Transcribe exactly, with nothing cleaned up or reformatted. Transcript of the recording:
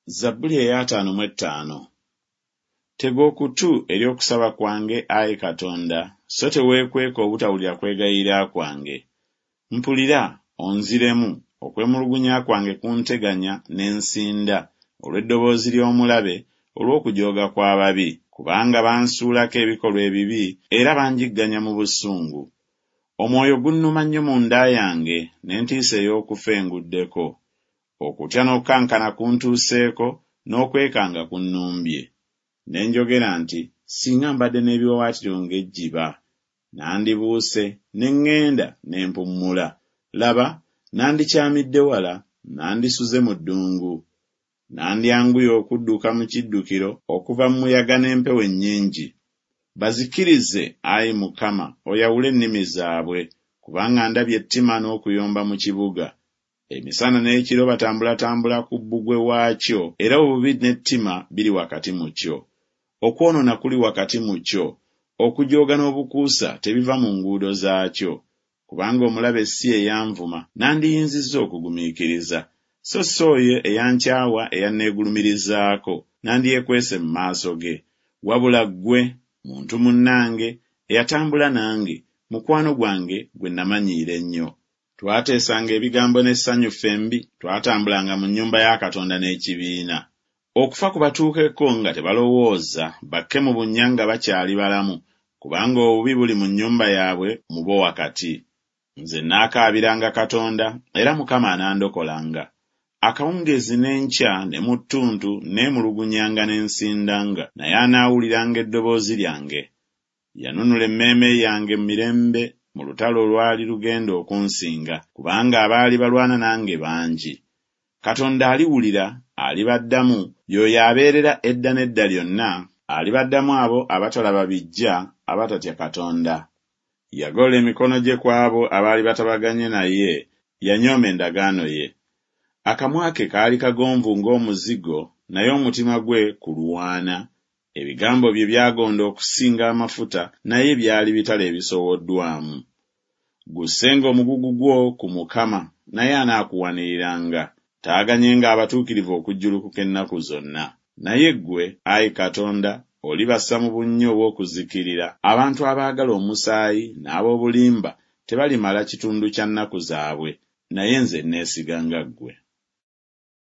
Zabbuli ey'ataano mu ttaano. Tega okutu eri okusaba kwange, Ayi Katonda, so teweekweka obutawulira kwegayirira kwange. Mpulira onziremu, okwemulugunya kwange kunteganya n'ensinda olw'eddoboozi ly'omulabe, olw'okujooga kw'ababi, kubanga bansuulako ebikolwa ebibi era banjigganya mu busungu. Omwoyo gunnuma nnyo mu nda yange, n'entiisa ey'okufa enguddeko. Okutya n'okkankana kuntuuseeko, n'okwekanga kunnumbye. Ne njogera nti, singa mbadde n'ebiwawaatiro ng'ejjiba, nandibuuse ne ŋŋenda ne mpummula. Laba, nandikyamidde wala, nandisuze mu ddungu. Nandyanguye okudduka mu kiddukiro okuva mu muyaga n'empewo ennyingi. Bazikirize, Ayi Mukama, oyawule ennimi zaabwe, kubanga ndabye ettima n'okuyomba mu kibuga. Emisana n'ekiro batambulatambula ku bbugwe waakyo, era obubi n'ettima biri wakati mu kyo. Okwonoona kuli wakati mu kyo, okujooga n'obukuusa tebiva mu nguudo zaakyo. Kubanga omulabe si eyanvuma, nandiyinzizza okugumiikiriza. So si oyo eyankyawa eyanneegulumirizaako, nandyekwese mu maaso ge. Wabula ggwe, muntu munnange, eyatambula nange, mukwano gwange gwe namanyiira ennyo. Twateesanga ebigambo n'essanyu fembi, twatambulanga mu nnyumba ya Katonda n'ekibiina. Okufa kubatuukeko nga tebalowooza, bakke mu bunnya nga bakyali balamu, kubanga obubi buli mu nnyumba yaabwe mu bo wakati. Nze naakaabiranga Katonda, era Mukama anandokolanga. Akawungeezi n'enkya ne mu ttuntu neemulugunyanga n'ensindanga, naye anaawuliranga eddoboozi lyange. Yanunula emmeeme yange mu mirembe mu lutalo olwali lugenda okunsinga, kubanga abaali balwana nange bangi. Katonda aliwulira, alibaddamu, y'oyo abeerera edda n'edda lyonna, alibaddamu abo abatalaba bijja, abatatya Katonda. Yagolola emikono gye ku abo abaali batabaganye naye, yanyooma endagaano ye. Akamwa ke kaali kagomvu ng'omuzigo, naye omutima gwe kulwana. Ebigambo bye byagonda okusinga amafuta, naye byali bitala ebisowoddwamu. Gussenga omugugu gwo ku Mukama, naye anaakuwaniriranga. Taaganyenga abatuukirivu okujjulukuka ennaku zonna. Naye ggwe, Ayi Katonda, olibassa mu bunnya obw'okuzikirira. Abantu abaagala omusaayi n'ab'obulimba tebalimala kitundu kya nnaku zaabwe, naye nze neesiganga ggwe.